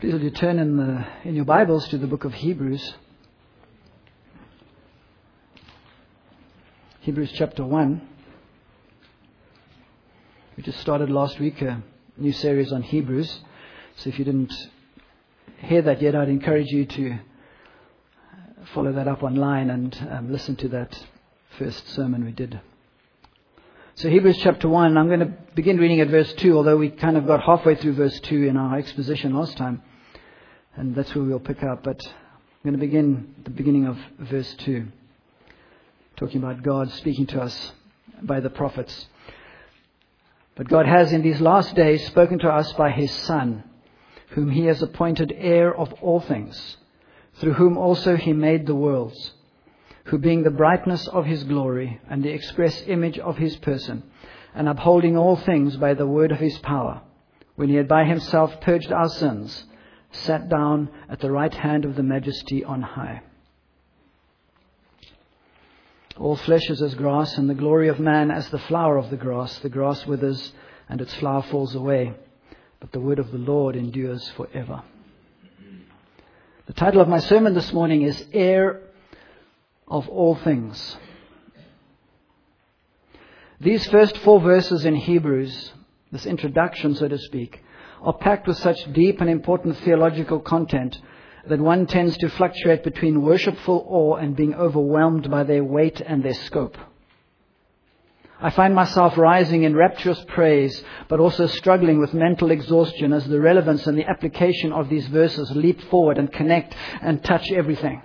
Please will you turn in your Bibles to the book of Hebrews. Hebrews chapter 1. We just started last week a new series on Hebrews. So if you didn't hear that yet, I'd encourage you to follow that up online and listen to that first sermon we did. So Hebrews chapter 1, I'm going to begin reading at verse 2, although we kind of got halfway through verse 2 in our exposition last time. And that's where we'll pick up. But I'm going to begin at the beginning of verse 2, talking about God speaking to us by the prophets. But God has in these last days spoken to us by His Son, whom He has appointed heir of all things, through whom also He made the worlds, who being the brightness of His glory and the express image of His person, and upholding all things by the word of His power, when He had by Himself purged our sins, sat down at the right hand of the Majesty on high. All flesh is as grass, and the glory of man as the flower of the grass. The grass withers, and its flower falls away, but the word of the Lord endures forever. The title of my sermon this morning is Heir of All Things. These first 4 verses in Hebrews, this introduction, so to speak, are packed with such deep and important theological content that one tends to fluctuate between worshipful awe and being overwhelmed by their weight and their scope. I find myself rising in rapturous praise, but also struggling with mental exhaustion as the relevance and the application of these verses leap forward and connect and touch everything.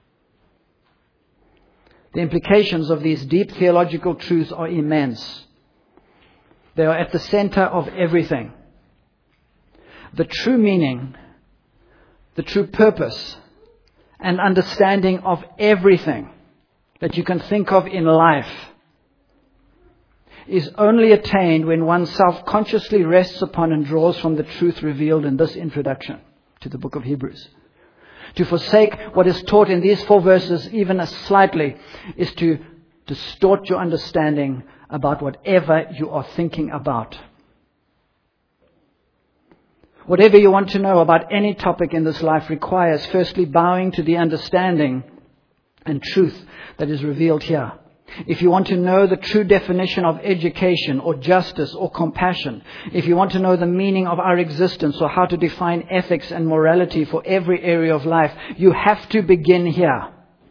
The implications of these deep theological truths are immense. They are at the center of everything. The true meaning, the true purpose, and understanding of everything that you can think of in life is only attained when one self-consciously rests upon and draws from the truth revealed in this introduction to the book of Hebrews. To forsake what is taught in these 4 verses even as slightly is to distort your understanding about whatever you are thinking about. Whatever you want to know about any topic in this life requires firstly bowing to the understanding and truth that is revealed here. If you want to know the true definition of education or justice or compassion, if you want to know the meaning of our existence or how to define ethics and morality for every area of life, you have to begin here.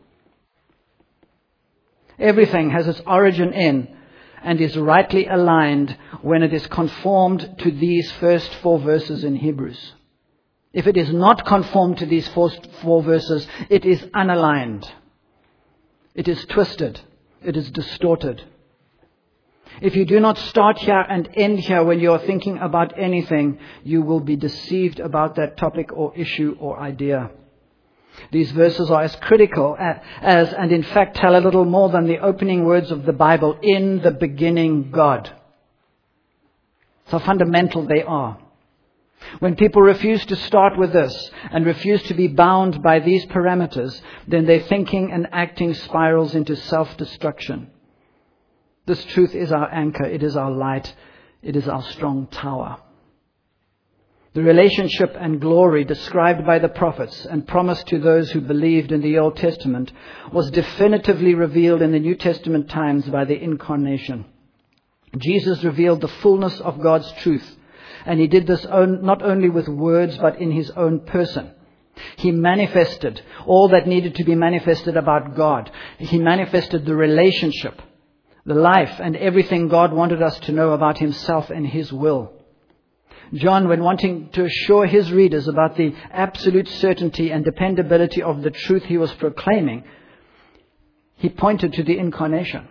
Everything has its origin in and is rightly aligned when it is conformed to these first 4 verses in Hebrews. If it is not conformed to these first 4 verses, it is unaligned. It is twisted. It is distorted. If you do not start here and end here when you are thinking about anything, you will be deceived about that topic or issue or idea. These verses are as critical as, and in fact tell a little more than the opening words of the Bible, in the beginning God. So fundamental they are. When people refuse to start with this and refuse to be bound by these parameters, then their thinking and acting spirals into self-destruction. This truth is our anchor. It is our light. It is our strong tower. The relationship and glory described by the prophets and promised to those who believed in the Old Testament was definitively revealed in the New Testament times by the incarnation. Jesus revealed the fullness of God's truth, and He did this not only with words but in His own person. He manifested all that needed to be manifested about God. He manifested the relationship, the life, and everything God wanted us to know about Himself and His will. John, when wanting to assure his readers about the absolute certainty and dependability of the truth he was proclaiming, he pointed to the incarnation.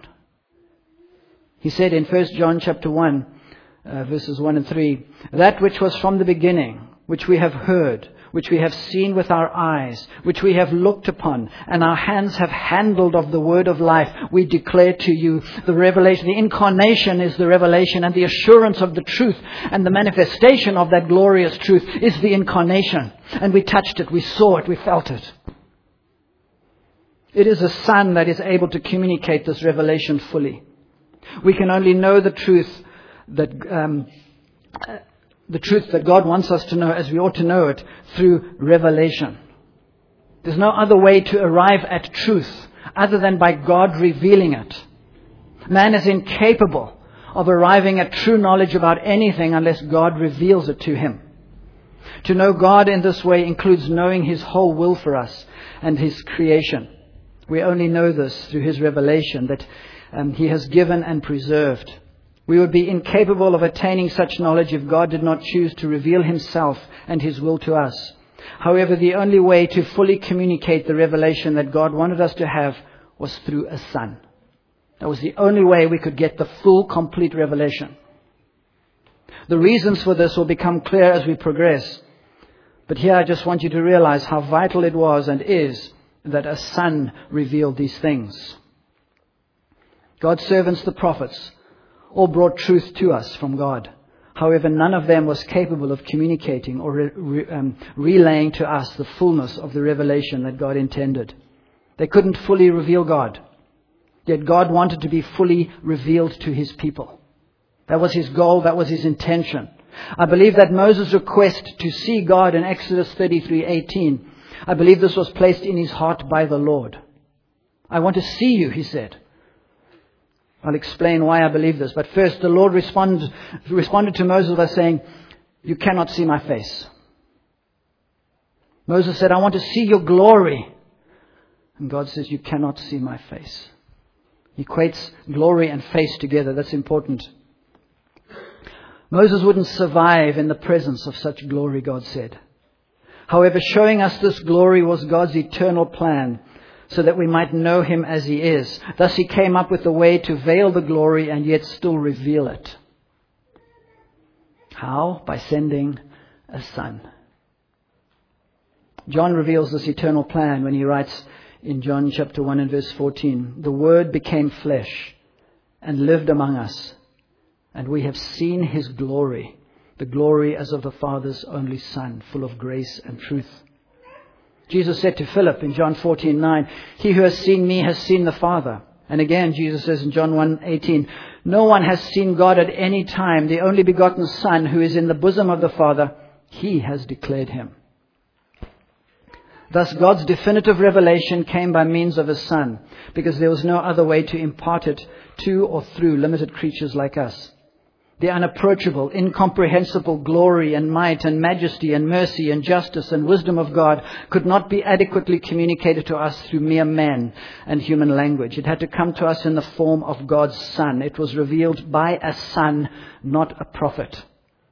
He said in 1 John chapter 1, verses 1 and 3, that which was from the beginning, which we have heard, which we have seen with our eyes, which we have looked upon, and our hands have handled of the word of life, we declare to you. The revelation, the incarnation is the revelation, and the assurance of the truth and the manifestation of that glorious truth is the incarnation. And we touched it, we saw it, we felt it. It is the Son that is able to communicate this revelation fully. We can only know the truth that the truth that God wants us to know as we ought to know it through revelation. There's no other way to arrive at truth other than by God revealing it. Man is incapable of arriving at true knowledge about anything unless God reveals it to him. To know God in this way includes knowing His whole will for us and His creation. We only know this through His revelation that He has given and preserved. We would be incapable of attaining such knowledge if God did not choose to reveal Himself and His will to us. However, the only way to fully communicate the revelation that God wanted us to have was through a Son. That was the only way we could get the full, complete revelation. The reasons for this will become clear as we progress. But here I just want you to realize how vital it was and is that a Son revealed these things. God's servants, the prophets, all brought truth to us from God. However, none of them was capable of communicating or relaying to us the fullness of the revelation that God intended. They couldn't fully reveal God. Yet God wanted to be fully revealed to His people. That was His goal. That was His intention. I believe that Moses' request to see God in Exodus 33:18, I believe this was placed in his heart by the Lord. I want to see you, he said. I'll explain why I believe this. But first, the Lord responded to Moses by saying, you cannot see my face. Moses said, I want to see your glory. And God says, you cannot see my face. He equates glory and face together. That's important. Moses wouldn't survive in the presence of such glory, God said. However, showing us this glory was God's eternal plan, so that we might know Him as He is. Thus He came up with a way to veil the glory and yet still reveal it. How? By sending a Son. John reveals this eternal plan when he writes in John chapter 1 and verse 14, the Word became flesh and lived among us, and we have seen His glory, the glory as of the Father's only Son, full of grace and truth. Jesus said to Philip in John 14:9, he who has seen me has seen the Father. And again, Jesus says in John 1:18, no one has seen God at any time. The only begotten Son who is in the bosom of the Father, He has declared Him. Thus, God's definitive revelation came by means of His Son, because there was no other way to impart it to or through limited creatures like us. The unapproachable, incomprehensible glory and might and majesty and mercy and justice and wisdom of God could not be adequately communicated to us through mere men and human language. It had to come to us in the form of God's Son. It was revealed by a Son, not a prophet.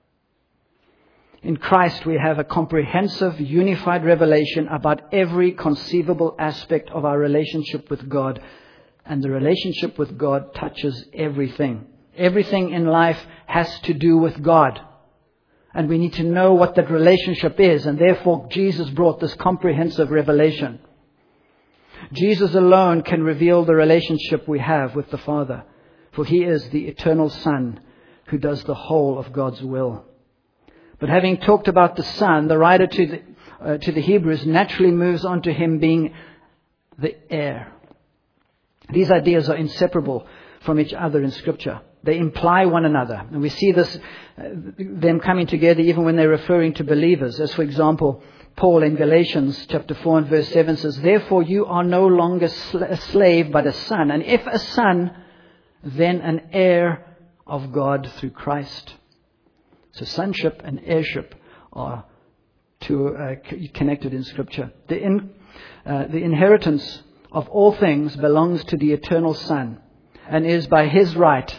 In Christ we have a comprehensive, unified revelation about every conceivable aspect of our relationship with God. And the relationship with God touches everything. Everything in life has to do with God. And we need to know what that relationship is. And therefore, Jesus brought this comprehensive revelation. Jesus alone can reveal the relationship we have with the Father. For He is the eternal Son who does the whole of God's will. But having talked about the Son, the writer to the Hebrews naturally moves on to Him being the heir. These ideas are inseparable from each other in Scripture. They imply one another. And we see this, them coming together even when they're referring to believers. As for example, Paul in Galatians chapter 4 and verse 7 says, therefore you are no longer a slave but a son. And if a son, then an heir of God through Christ. So sonship and heirship are connected in Scripture. The inheritance of all things belongs to the eternal Son and is by His right,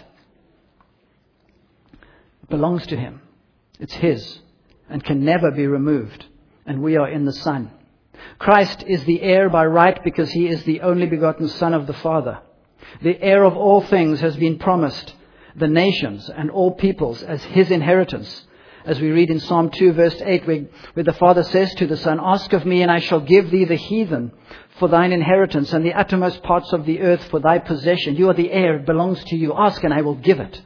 belongs to Him. It's His and can never be removed. And we are in the Son. Christ is the heir by right because He is the only begotten Son of the Father. The heir of all things has been promised the nations and all peoples as His inheritance. As we read in Psalm 2 verse 8 where the Father says to the Son, ask of me and I shall give thee the heathen for thine inheritance and the uttermost parts of the earth for thy possession. You are the heir, it belongs to you. Ask and I will give it.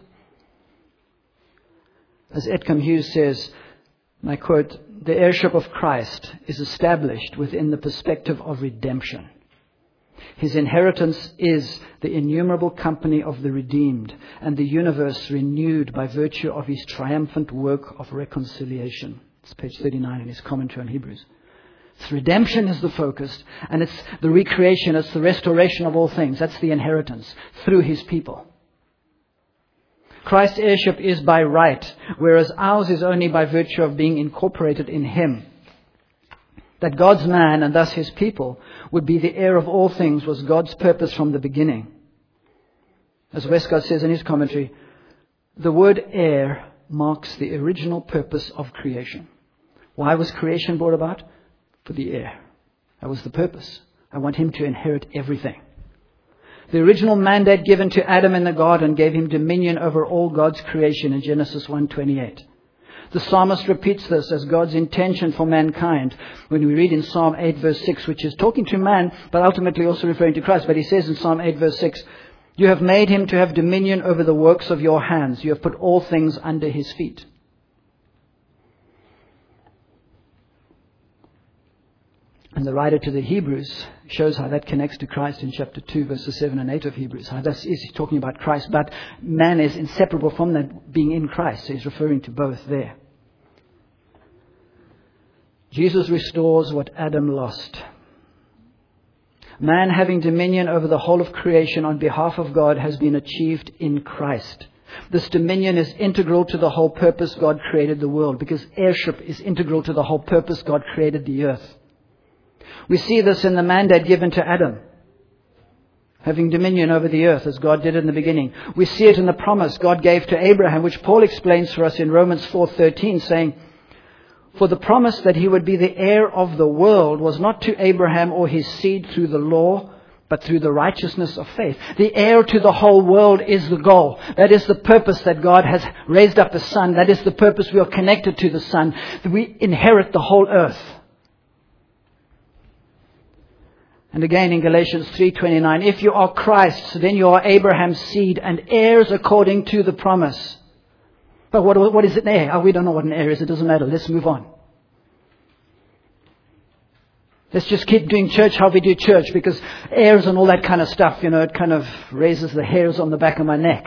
As Edcombe Hughes says, and I quote, the heirship of Christ is established within the perspective of redemption. His inheritance is the innumerable company of the redeemed, and the universe renewed by virtue of His triumphant work of reconciliation. It's page 39 in his commentary on Hebrews. It's redemption is the focus, and it's the recreation, it's the restoration of all things. That's the inheritance through His people. Christ's heirship is by right, whereas ours is only by virtue of being incorporated in Him. That God's man, and thus His people, would be the heir of all things was God's purpose from the beginning. As Westcott says in his commentary, the word heir marks the original purpose of creation. Why was creation brought about? For the heir. That was the purpose. I want him to inherit everything. The original mandate given to Adam in the garden gave him dominion over all God's creation in Genesis 1:28. The psalmist repeats this as God's intention for mankind when we read in Psalm 8 verse 6, which is talking to man, but ultimately also referring to Christ. But he says in Psalm 8 verse 6, you have made him to have dominion over the works of your hands. You have put all things under his feet. And the writer to the Hebrews shows how that connects to Christ in chapter 2, verses 7 and 8 of Hebrews. How this is talking about Christ, but man is inseparable from that being in Christ. So he's referring to both there. Jesus restores what Adam lost. Man having dominion over the whole of creation on behalf of God has been achieved in Christ. This dominion is integral to the whole purpose God created the world, because heirship is integral to the whole purpose God created the earth. We see this in the mandate given to Adam, having dominion over the earth as God did in the beginning. We see it in the promise God gave to Abraham, which Paul explains for us in Romans 4:13, saying, for the promise that he would be the heir of the world was not to Abraham or his seed through the law, but through the righteousness of faith. The heir to the whole world is the goal. That is the purpose that God has raised up a Son. That is the purpose we are connected to the Son. That we inherit the whole earth. And again in Galatians 3:29, if you are Christ's, then you are Abraham's seed and heirs according to the promise. But what is an heir? Oh, we don't know what an heir is. It doesn't matter. Let's move on. Let's just keep doing church how we do church, because heirs and all that kind of stuff, it kind of raises the hairs on the back of my neck.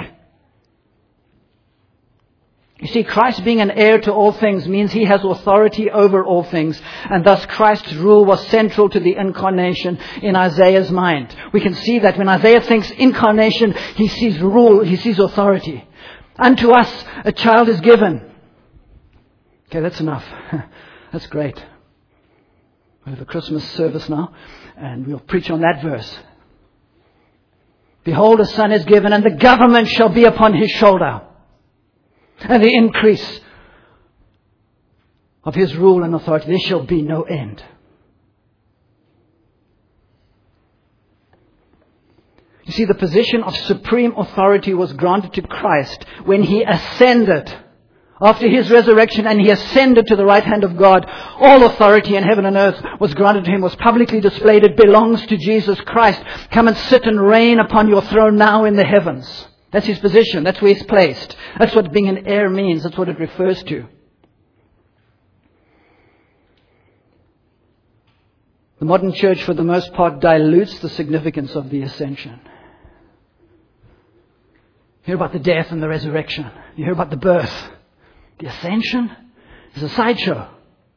You see, Christ being an heir to all things means He has authority over all things. And thus Christ's rule was central to the incarnation in Isaiah's mind. We can see that when Isaiah thinks incarnation, he sees rule, he sees authority. Unto us a child is given. Okay, that's enough. That's great. We have a Christmas service now, and we'll preach on that verse. Behold, a son is given, and the government shall be upon his shoulder. And the increase of his rule and authority, there shall be no end. You see, the position of supreme authority was granted to Christ when He ascended. After His resurrection and He ascended to the right hand of God, all authority in heaven and earth was granted to Him, was publicly displayed. It belongs to Jesus Christ. Come and sit and reign upon your throne now in the heavens. That's His position. That's where He's placed. That's what being an heir means. That's what it refers to. The modern church, for the most part, dilutes the significance of the ascension. You hear about the death and the resurrection. You hear about the birth. The ascension is a sideshow.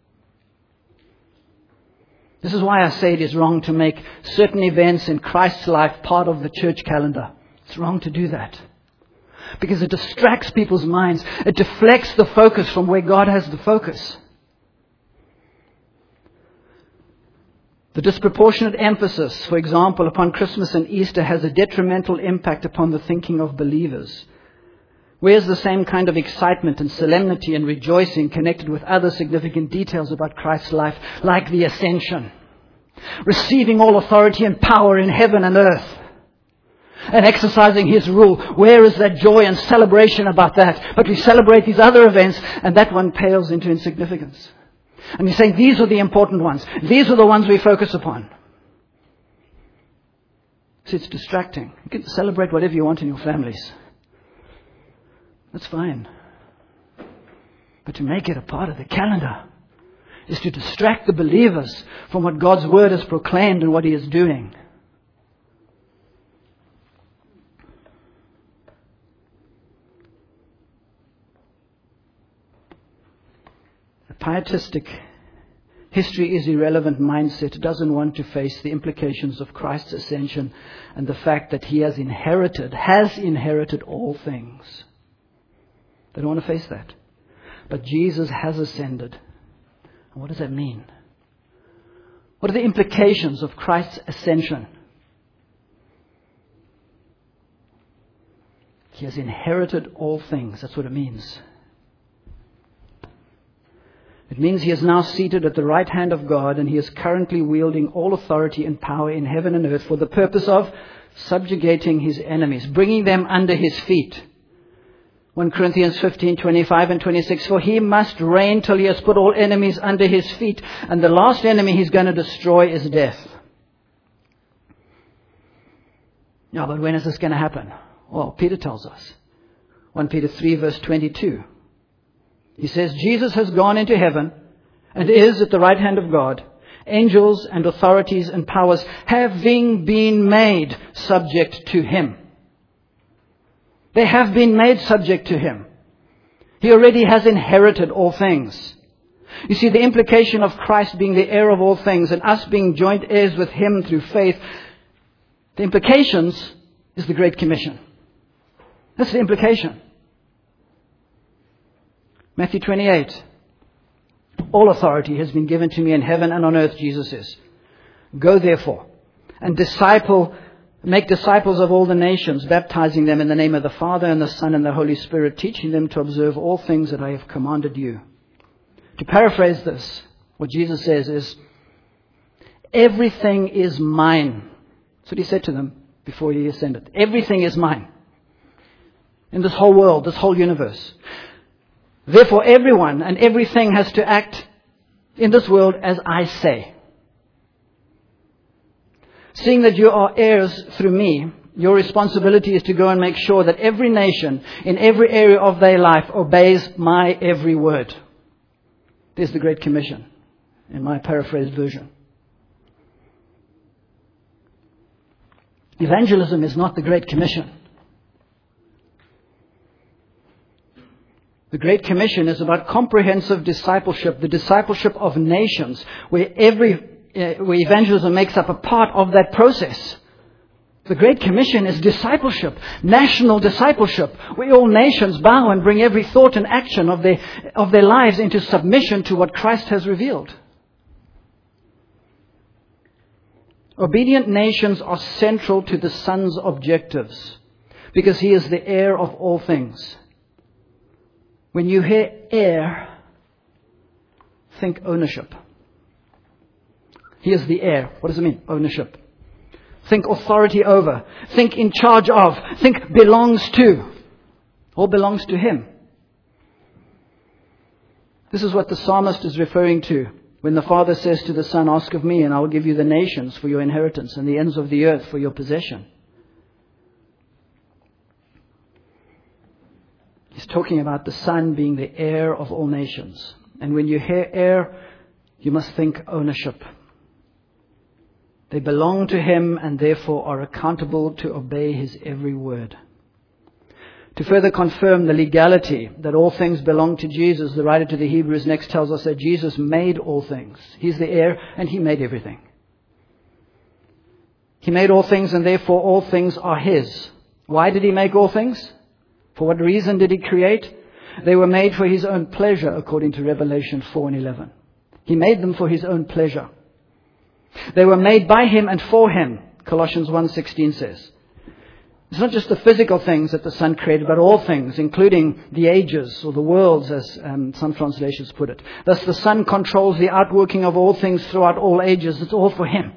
This is why I say it is wrong to make certain events in Christ's life part of the church calendar. It's wrong to do that. Because it distracts people's minds. It deflects the focus from where God has the focus. The disproportionate emphasis, for example, upon Christmas and Easter has a detrimental impact upon the thinking of believers. Where's the same kind of excitement and solemnity and rejoicing connected with other significant details about Christ's life, like the ascension, receiving all authority and power in heaven and earth, and exercising His rule? Where is that joy and celebration about that? But we celebrate these other events, and that one pales into insignificance. And He's saying these are the important ones. These are the ones we focus upon. See, it's distracting. You can celebrate whatever you want in your families. That's fine. But to make it a part of the calendar is to distract the believers from what God's Word has proclaimed and what He is doing. pietistic, history is irrelevant mindset doesn't want to face the implications of Christ's ascension and the fact that he has inherited all things. They don't want to face that. But Jesus has ascended. And what does that mean? What are the implications of Christ's ascension? He has inherited all things. That's what it means. It means he is now seated at the right hand of God, and he is currently wielding all authority and power in heaven and earth for the purpose of subjugating his enemies, bringing them under his feet. 1 Corinthians 15:25 and 26, for he must reign till he has put all enemies under his feet, and the last enemy he's going to destroy is death. Yeah, but when is this going to happen? Well, Peter tells us. 1 Peter 3 verse 22. He says, Jesus has gone into heaven and is at the right hand of God. Angels and authorities and powers having been made subject to him. They have been made subject to him. He already has inherited all things. You see, the implication of Christ being the heir of all things and us being joint heirs with him through faith, the implications is the Great Commission. That's the implication. Matthew 28. All authority has been given to me in heaven and on earth, Jesus says. Go therefore and make disciples of all the nations, baptizing them in the name of the Father and the Son and the Holy Spirit, teaching them to observe all things that I have commanded you. To paraphrase this, what Jesus says is, everything is mine. That's what he said to them before he ascended. Everything is mine. In this whole world, this whole universe. Therefore, everyone and everything has to act in this world as I say. Seeing that you are heirs through me, your responsibility is to go and make sure that every nation in every area of their life obeys my every word. There's the Great Commission in my paraphrased version. Evangelism is not the Great Commission. The Great Commission is about comprehensive discipleship, the discipleship of nations, where evangelism makes up a part of that process. The Great Commission is discipleship, national discipleship, where all nations bow and bring every thought and action of their lives into submission to what Christ has revealed. Obedient nations are central to the Son's objectives because he is the heir of all things. When you hear heir, think ownership. He is the heir. What does it mean? Ownership. Think authority over. Think in charge of. Think belongs to. All belongs to him. This is what the psalmist is referring to when the Father says to the Son, ask of me and I will give you the nations for your inheritance and the ends of the earth for your possession. He's talking about the Son being the heir of all nations. And when you hear heir, you must think ownership. They belong to him and therefore are accountable to obey his every word. To further confirm the legality that all things belong to Jesus, the writer to the Hebrews next tells us that Jesus made all things. He's the heir and he made everything. He made all things and therefore all things are his. Why did he make all things? For what reason did he create? They were made for his own pleasure, according to Revelation 4:11. He made them for his own pleasure. They were made by him and for him, Colossians 1:16 says. It's not just the physical things that the Son created, but all things, including the ages or the worlds, as some translations put it. Thus the Son controls the outworking of all things throughout all ages. It's all for him.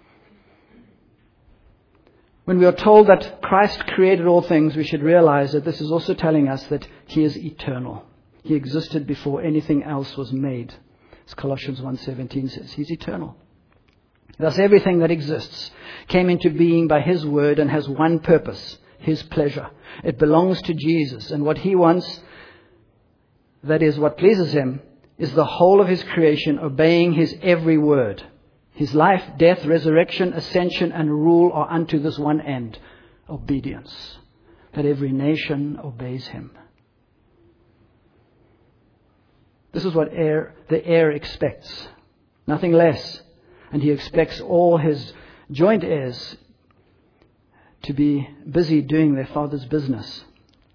When we are told that Christ created all things, we should realize that this is also telling us that he is eternal. He existed before anything else was made. As Colossians 1:17 says, he's eternal. Thus everything that exists came into being by his word and has one purpose, his pleasure. It belongs to Jesus, and what he wants, that is what pleases him, is the whole of his creation obeying his every word. His life, death, resurrection, ascension, and rule are unto this one end, obedience. That every nation obeys him. This is what the heir expects. Nothing less. And he expects all his joint heirs to be busy doing their father's business.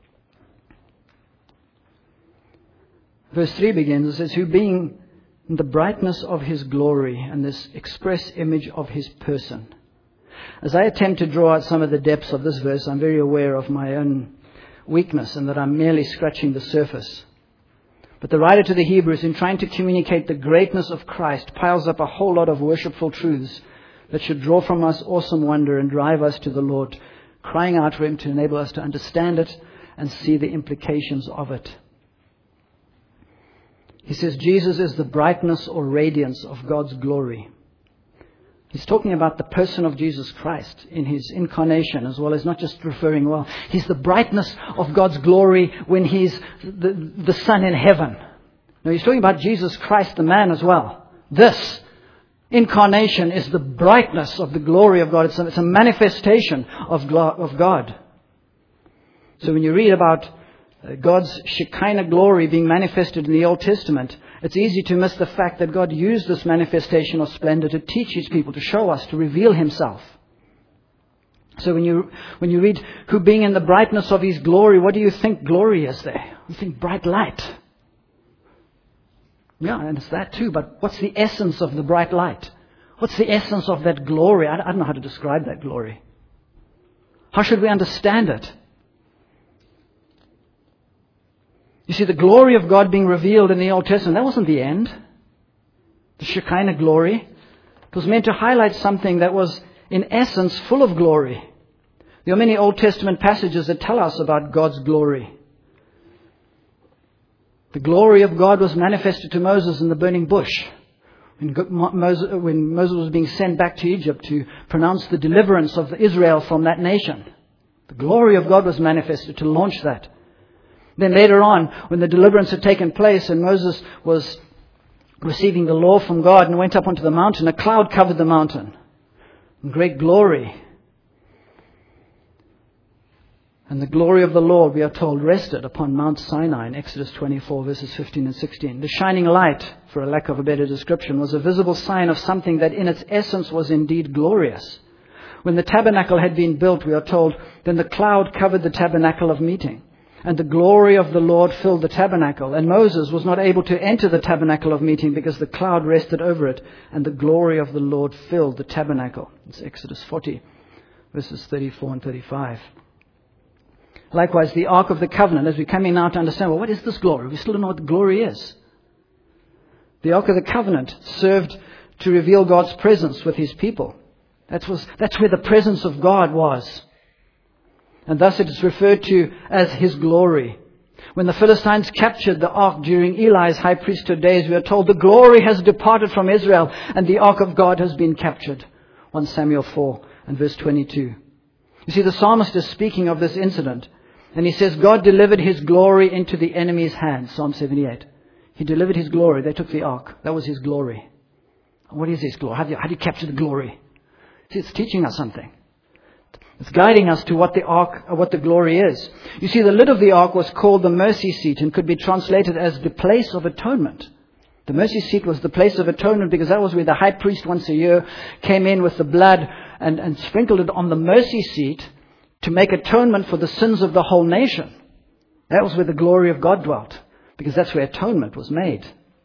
Verse 3 begins, it says, who being the brightness of his glory and this express image of his person. As I attempt to draw out some of the depths of this verse, I'm very aware of my own weakness and that I'm merely scratching the surface. But the writer to the Hebrews, in trying to communicate the greatness of Christ, piles up a whole lot of worshipful truths that should draw from us awesome wonder and drive us to the Lord, crying out for Him to enable us to understand it and see the implications of it. He says Jesus is the brightness or radiance of God's glory. He's talking about the person of Jesus Christ in His incarnation, as well as not just referring, He's the brightness of God's glory when He's the sun in heaven. No, He's talking about Jesus Christ, the man, as well. This incarnation is the brightness of the glory of God. It's a manifestation of God. So when you read about God's Shekinah glory being manifested in the Old Testament, it's easy to miss the fact that God used this manifestation of splendor to teach His people, to show us, to reveal Himself. So when you read, who being in the brightness of His glory, what do you think glory is there? You think bright light. Yeah, and it's that too, but what's the essence of the bright light? What's the essence of that glory? I don't know how to describe that glory. How should we understand it? You see, the glory of God being revealed in the Old Testament, that wasn't the end. The Shekinah glory. It was meant to highlight something that was, in essence, full of glory. There are many Old Testament passages that tell us about God's glory. The glory of God was manifested to Moses in the burning bush. When Moses was being sent back to Egypt to pronounce the deliverance of Israel from that nation. The glory of God was manifested to launch that. Then later on, when the deliverance had taken place and Moses was receiving the law from God and went up onto the mountain, a cloud covered the mountain in great glory. And the glory of the Lord, we are told, rested upon Mount Sinai in Exodus 24, verses 15 and 16. The shining light, for a lack of a better description, was a visible sign of something that in its essence was indeed glorious. When the tabernacle had been built, we are told, then the cloud covered the tabernacle of meeting. And the glory of the Lord filled the tabernacle. And Moses was not able to enter the tabernacle of meeting because the cloud rested over it. And the glory of the Lord filled the tabernacle. It's Exodus 40, verses 34 and 35. Likewise, the Ark of the Covenant, as we're coming now to understand, what is this glory? We still don't know what the glory is. The Ark of the Covenant served to reveal God's presence with His people. That's where the presence of God was. And thus it is referred to as His glory. When the Philistines captured the ark during Eli's high priesthood days, we are told the glory has departed from Israel and the ark of God has been captured. 1 Samuel 4 and verse 22. You see, the psalmist is speaking of this incident. And he says, God delivered His glory into the enemy's hands. Psalm 78. He delivered His glory. They took the ark. That was His glory. What is His glory? How do you capture the glory? See, it's teaching us something. It's guiding us to what the ark, or what the glory is. You see, the lid of the ark was called the mercy seat and could be translated as the place of atonement. The mercy seat was the place of atonement because that was where the high priest once a year came in with the blood and sprinkled it on the mercy seat to make atonement for the sins of the whole nation. That was where the glory of God dwelt, because that's where atonement was made.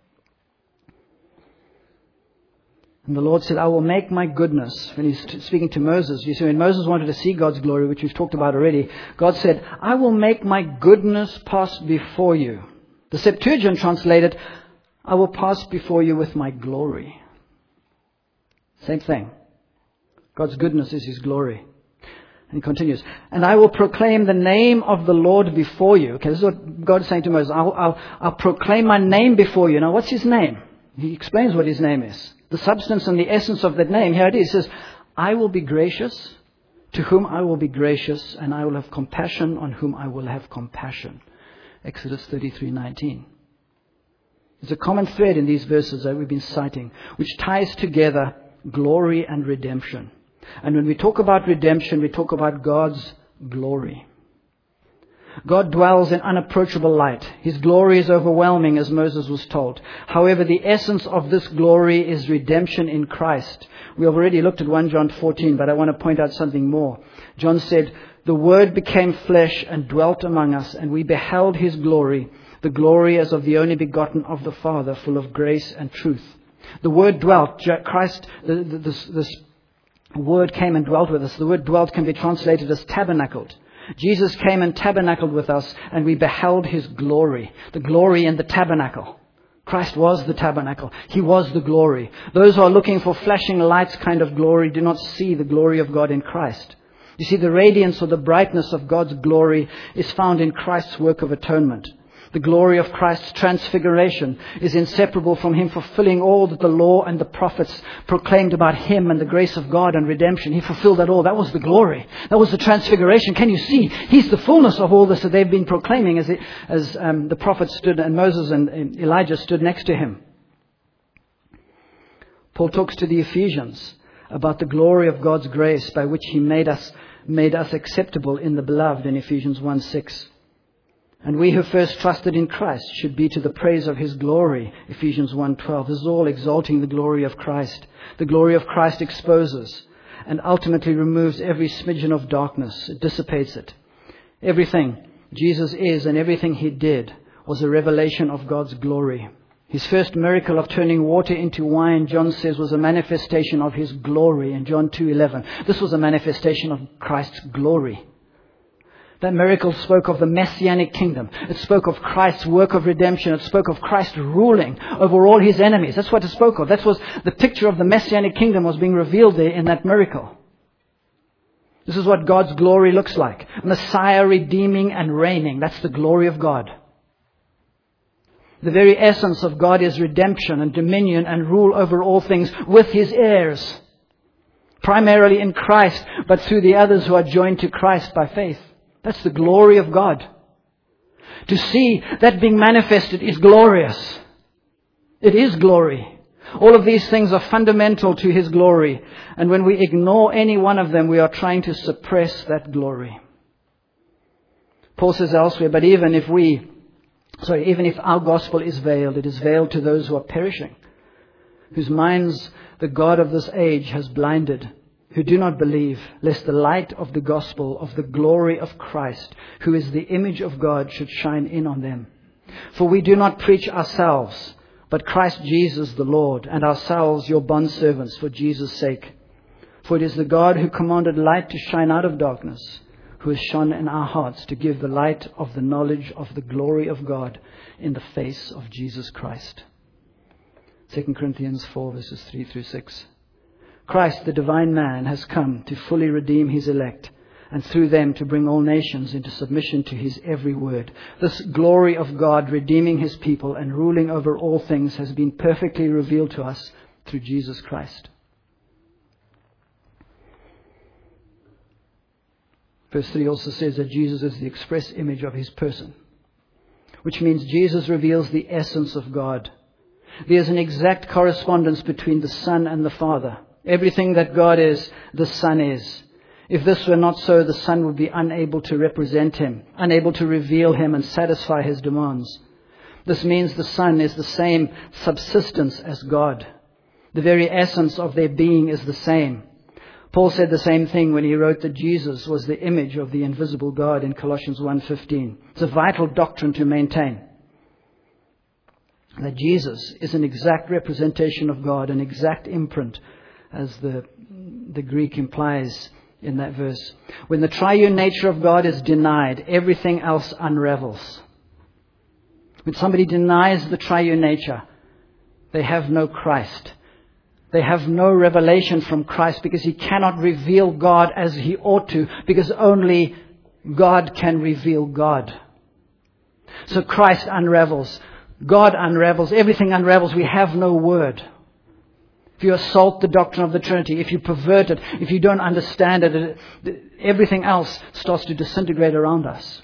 And the Lord said, I will make my goodness. When He's speaking to Moses, you see, when Moses wanted to see God's glory, which we've talked about already, God said, I will make my goodness pass before you. The Septuagint translated, I will pass before you with my glory. Same thing. God's goodness is His glory. And He continues, and I will proclaim the name of the Lord before you. Okay, this is what God is saying to Moses. I'll proclaim my name before you. Now, what's His name? He explains what His name is. The substance and the essence of that name. Here it is. It says, I will be gracious to whom I will be gracious, and I will have compassion on whom I will have compassion. Exodus 33:19. There's a common thread in these verses that we've been citing, which ties together glory and redemption. And when we talk about redemption, we talk about God's glory. God dwells in unapproachable light. His glory is overwhelming, as Moses was told. However, the essence of this glory is redemption in Christ. We have already looked at 1 John 14, but I want to point out something more. John said, "The Word became flesh and dwelt among us, and we beheld His glory, the glory as of the only begotten of the Father, full of grace and truth." The Word dwelt. Christ, this Word came and dwelt with us. The word dwelt can be translated as tabernacled. Jesus came and tabernacled with us, and we beheld His glory. The glory in the tabernacle. Christ was the tabernacle. He was the glory. Those who are looking for flashing lights kind of glory do not see the glory of God in Christ. You see, the radiance or the brightness of God's glory is found in Christ's work of atonement. The glory of Christ's transfiguration is inseparable from Him fulfilling all that the law and the prophets proclaimed about Him and the grace of God and redemption. He fulfilled that all. That was the glory. That was the transfiguration. Can you see? He's the fullness of all this that they've been proclaiming as the prophets stood and Moses and Elijah stood next to Him. Paul talks to the Ephesians about the glory of God's grace by which He made us acceptable in the beloved in Ephesians 1:6. And we who first trusted in Christ should be to the praise of His glory, Ephesians 1:12. This is all exalting the glory of Christ. The glory of Christ exposes and ultimately removes every smidgen of darkness. It dissipates it. Everything Jesus is and everything He did was a revelation of God's glory. His first miracle of turning water into wine, John says, was a manifestation of His glory in John 2:11. This was a manifestation of Christ's glory. That miracle spoke of the Messianic kingdom. It spoke of Christ's work of redemption. It spoke of Christ ruling over all His enemies. That's what it spoke of. That was the picture of the Messianic kingdom was being revealed there in that miracle. This is what God's glory looks like. Messiah redeeming and reigning. That's the glory of God. The very essence of God is redemption and dominion and rule over all things with His heirs. Primarily in Christ, but through the others who are joined to Christ by faith. That's the glory of God. To see that being manifested is glorious. It is glory. All of these things are fundamental to His glory. And when we ignore any one of them, we are trying to suppress that glory. Paul says elsewhere, but even if our gospel is veiled, it is veiled to those who are perishing, whose minds the God of this age has blinded, who do not believe, lest the light of the gospel of the glory of Christ, who is the image of God, should shine in on them. For we do not preach ourselves, but Christ Jesus the Lord, and ourselves your bondservants for Jesus' sake. For it is the God who commanded light to shine out of darkness, who has shone in our hearts to give the light of the knowledge of the glory of God in the face of Jesus Christ. 2 Corinthians 4 verses 3 through 6. Christ, the divine man, has come to fully redeem His elect, and through them to bring all nations into submission to His every word. This glory of God redeeming His people and ruling over all things has been perfectly revealed to us through Jesus Christ. Verse 3 also says that Jesus is the express image of His person, which means Jesus reveals the essence of God. There is an exact correspondence between the Son and the Father. Everything that God is, the Son is. If this were not so, the Son would be unable to represent Him, unable to reveal Him and satisfy His demands. This means the Son is the same subsistence as God. The very essence of their being is the same. Paul said the same thing when he wrote that Jesus was the image of the invisible God in Colossians 1:15. It's a vital doctrine to maintain. That Jesus is an exact representation of God, an exact imprint, as the Greek implies in that verse. When the triune nature of God is denied, everything else unravels. When somebody denies the triune nature, they have no Christ. They have no revelation from Christ because He cannot reveal God as He ought to, because only God can reveal God. So Christ unravels. God unravels. Everything unravels. We have no word. If you assault the doctrine of the Trinity, if you pervert it, if you don't understand it, everything else starts to disintegrate around us.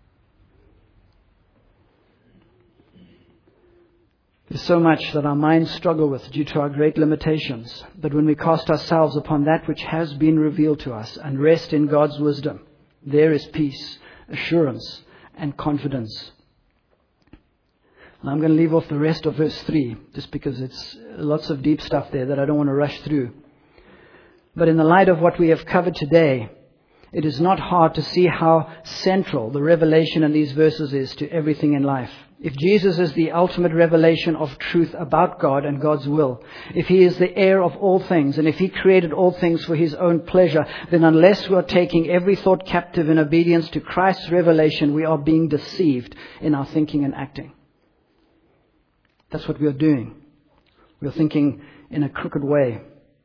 There's so much that our minds struggle with due to our great limitations. But when we cast ourselves upon that which has been revealed to us and rest in God's wisdom, there is peace, assurance, and confidence. Now I'm going to leave off the rest of verse 3, just because it's lots of deep stuff there that I don't want to rush through. But in the light of what we have covered today, it is not hard to see how central the revelation in these verses is to everything in life. If Jesus is the ultimate revelation of truth about God and God's will, if He is the heir of all things, and if He created all things for His own pleasure, then unless we are taking every thought captive in obedience to Christ's revelation, we are being deceived in our thinking and acting. That's what we are doing. We are thinking in a crooked way.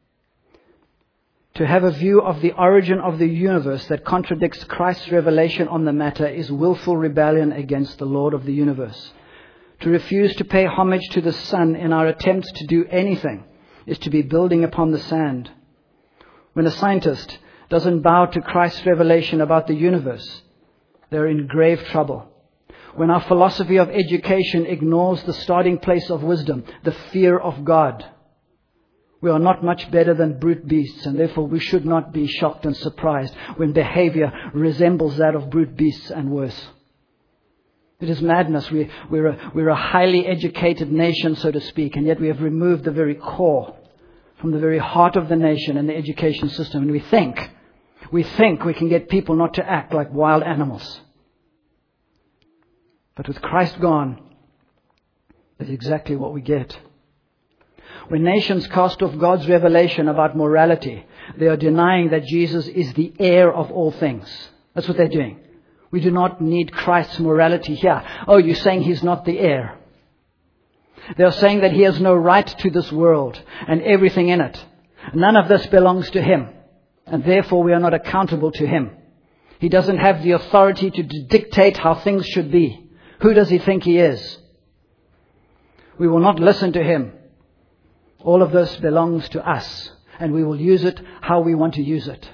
To have a view of the origin of the universe that contradicts Christ's revelation on the matter is willful rebellion against the Lord of the universe. To refuse to pay homage to the sun in our attempts to do anything is to be building upon the sand. When a scientist doesn't bow to Christ's revelation about the universe, they're in grave trouble. When our philosophy of education ignores the starting place of wisdom, the fear of God, we are not much better than brute beasts, and therefore we should not be shocked and surprised when behavior resembles that of brute beasts and worse. It is madness. We're a highly educated nation, so to speak, and yet we have removed the very core from the very heart of the nation and the education system. And we think we can get people not to act like wild animals. But with Christ gone, that's exactly what we get. When nations cast off God's revelation about morality, they are denying that Jesus is the heir of all things. That's what they're doing. We do not need Christ's morality here. Oh, you're saying He's not the heir. They are saying that He has no right to this world and everything in it. None of this belongs to Him, and therefore we are not accountable to Him. He doesn't have the authority to dictate how things should be. Who does He think He is? We will not listen to Him. All of this belongs to us, and we will use it how we want to use it.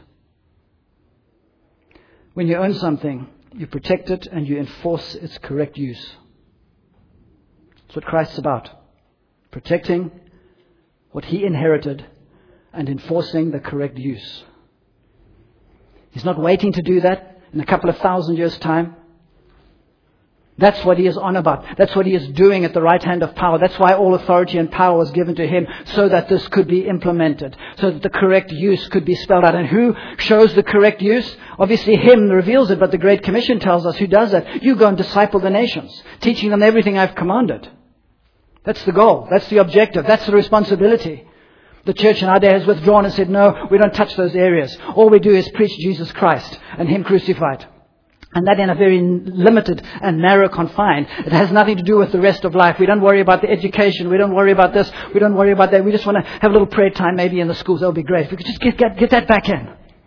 When you own something, you protect it and you enforce its correct use. That's what Christ's about. Protecting what He inherited and enforcing the correct use. He's not waiting to do that in a couple of 1,000 years' time. That's what He is on about. That's what He is doing at the right hand of power. That's why all authority and power was given to Him, so that this could be implemented, so that the correct use could be spelled out. And who shows the correct use? Obviously Him reveals it, but the Great Commission tells us who does that. You go and disciple the nations, teaching them everything I've commanded. That's the goal. That's the objective. That's the responsibility. The church in our day has withdrawn and said, no, we don't touch those areas. All we do is preach Jesus Christ and Him crucified. And that in a very limited and narrow confine. It has nothing to do with the rest of life. We don't worry about the education. We don't worry about this. We don't worry about that. We just want to have a little prayer time maybe in the schools. That would be great. If we could just get that back in.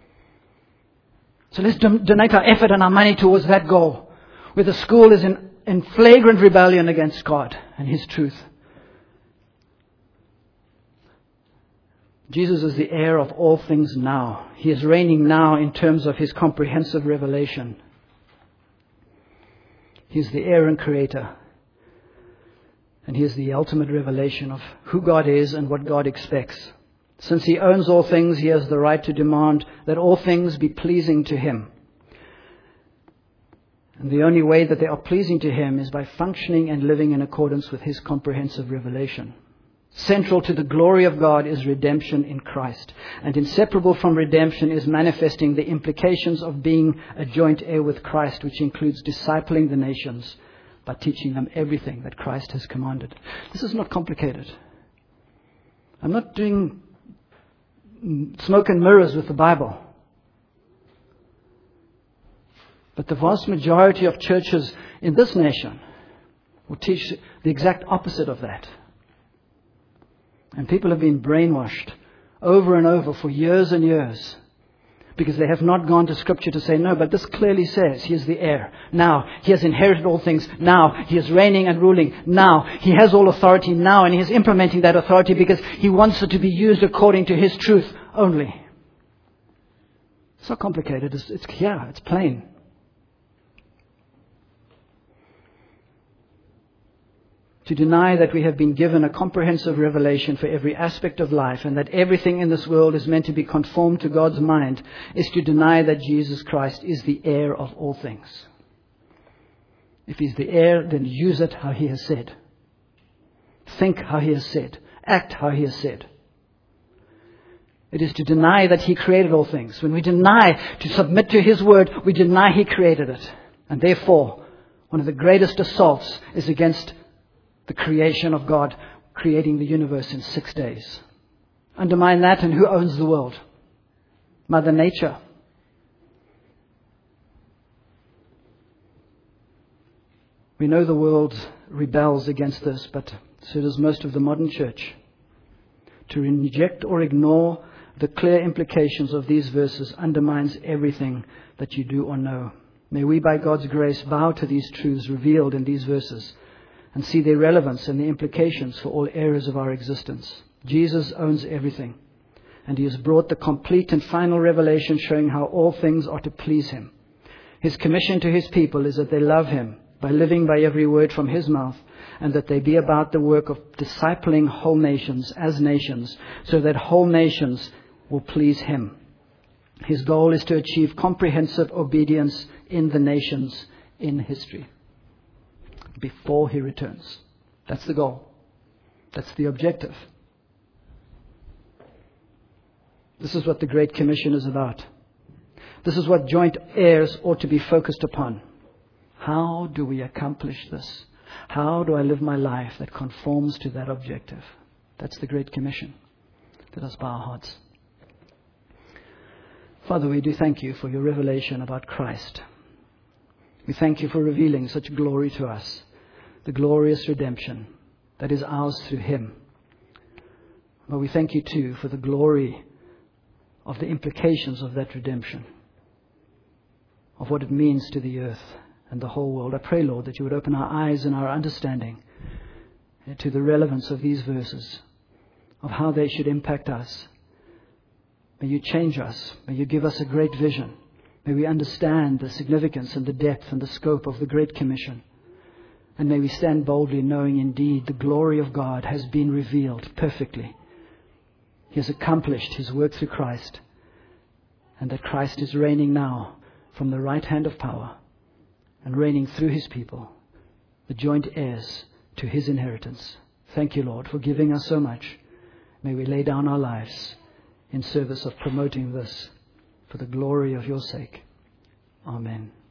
So let's donate our effort and our money towards that goal. Where the school is in flagrant rebellion against God and His truth. Jesus is the heir of all things now. He is reigning now in terms of His comprehensive revelation. He's the heir and creator. And He is the ultimate revelation of who God is and what God expects. Since He owns all things, He has the right to demand that all things be pleasing to Him. And the only way that they are pleasing to Him is by functioning and living in accordance with His comprehensive revelation. Central to the glory of God is redemption in Christ. And inseparable from redemption is manifesting the implications of being a joint heir with Christ, which includes discipling the nations by teaching them everything that Christ has commanded. This is not complicated. I'm not doing smoke and mirrors with the Bible. But the vast majority of churches in this nation will teach the exact opposite of that. And people have been brainwashed over and over for years and years because they have not gone to Scripture to say, no, but this clearly says He is the heir. Now, He has inherited all things. Now, He is reigning and ruling. Now, He has all authority now, and He is implementing that authority because He wants it to be used according to His truth only. It's not complicated. It's plain. To deny that we have been given a comprehensive revelation for every aspect of life and that everything in this world is meant to be conformed to God's mind is to deny that Jesus Christ is the heir of all things. If He's the heir, then use it how He has said. Think how He has said. Act how He has said. It is to deny that He created all things. When we deny to submit to His word, we deny He created it. And therefore, one of the greatest assaults is against the creation of God, creating the universe in 6 days. Undermine that, and who owns the world? Mother Nature. We know the world rebels against this, but so does most of the modern church. To reject or ignore the clear implications of these verses undermines everything that you do or know. May we, by God's grace, bow to these truths revealed in these verses and see their relevance and the implications for all areas of our existence. Jesus owns everything, and He has brought the complete and final revelation showing how all things are to please Him. His commission to His people is that they love Him by living by every word from His mouth, and that they be about the work of discipling whole nations as nations, so that whole nations will please Him. His goal is to achieve comprehensive obedience in the nations in history before He returns. That's the goal. That's the objective. This is what the Great Commission is about. This is what joint heirs ought to be focused upon. How do we accomplish this? How do I live my life that conforms to that objective? That's the Great Commission. Let us bow our hearts. Father, we do thank You for Your revelation about Christ. We thank You for revealing such glory to us, the glorious redemption that is ours through Him. But we thank You too for the glory of the implications of that redemption, of what it means to the earth and the whole world. I pray, Lord, that You would open our eyes and our understanding to the relevance of these verses, of how they should impact us. May You change us. May You give us a great vision. May we understand the significance and the depth and the scope of the Great Commission. And may we stand boldly knowing indeed the glory of God has been revealed perfectly. He has accomplished His work through Christ, and that Christ is reigning now from the right hand of power and reigning through His people, the joint heirs to His inheritance. Thank You, Lord, for giving us so much. May we lay down our lives in service of promoting this for the glory of Your sake. Amen.